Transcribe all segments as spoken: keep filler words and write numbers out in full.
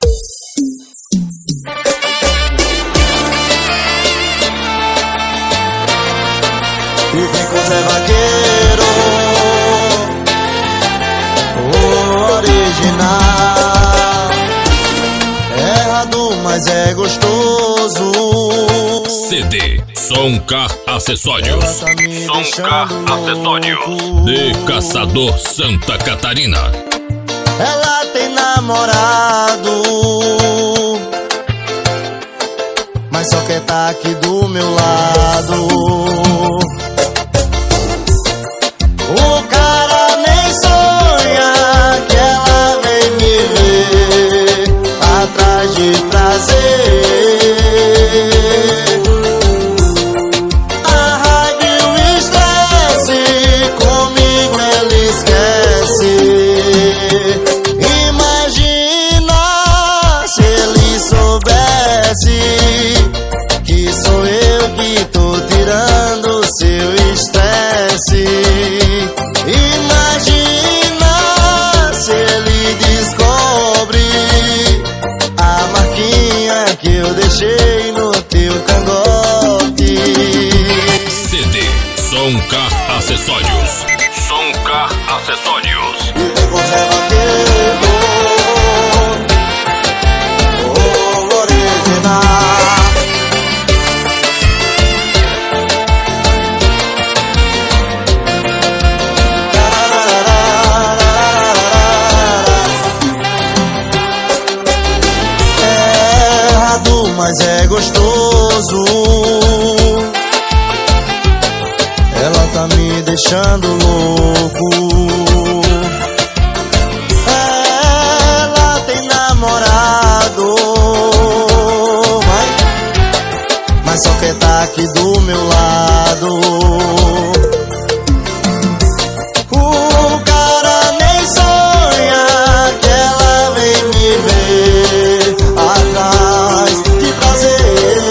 E vem com Zé Vaqueiro, o original. É errado, mas é gostoso. C D Som Car Acessórios. Som Car Acessórios de Caçador, Santa Catarina. Ela tem namorado, mas só quer tá aqui do meu lado. O cara nem sonha que ela vem me ver atrás de prazer. A raiva e o estresse comigo ele esquece. Imagina se ele soubesse que sou eu que tô tirando seu estresse. Imagina se ele descobre a marquinha que eu deixei no teu cangote. C D Som Car Acessórios. Som Car Acessórios. E vem com Zé Vaqueiro, o original. Mas é gostoso. Ela tá me deixando louco. Ela tem namorado, mas, mas só quer tá aqui do meu lado. O cara nem sonha que ela vem me ver atrás de prazer.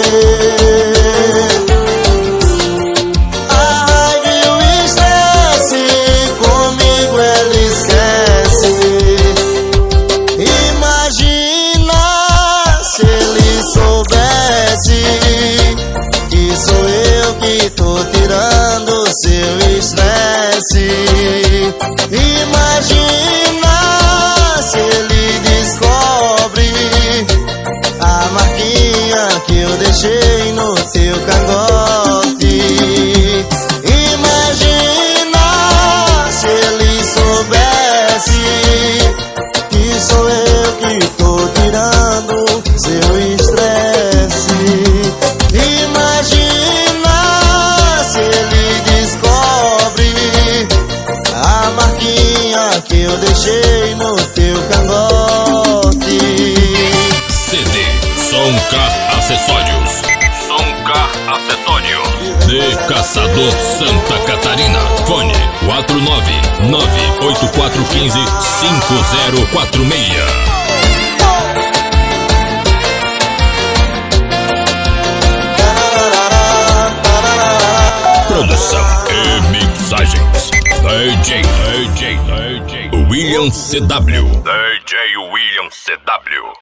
A raiva e o estresse comigo ele esquece. Imagina se ele soubesse que sou eu que tô tirando seu estresse. Imagina se ele descobre a marquinha que eu deixei no teu cangote. Imagina se ele soubesse que sou eu que tô tirando seu estresse. Imagina se ele descobre a marquinha que eu deixei no teu cangote. C D Som Car Acessórios. Som Car Acessórios de Caçador, Santa Catarina. Fone quatro nove nove oito quatro um cinco cinco zero quatro seis. Produção e mixagens D J, D J, D J William C W. D J William C W.